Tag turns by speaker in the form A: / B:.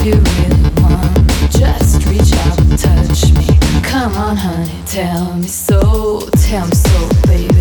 A: you really want, just reach out and touch me. Come on, honey, tell me so, baby.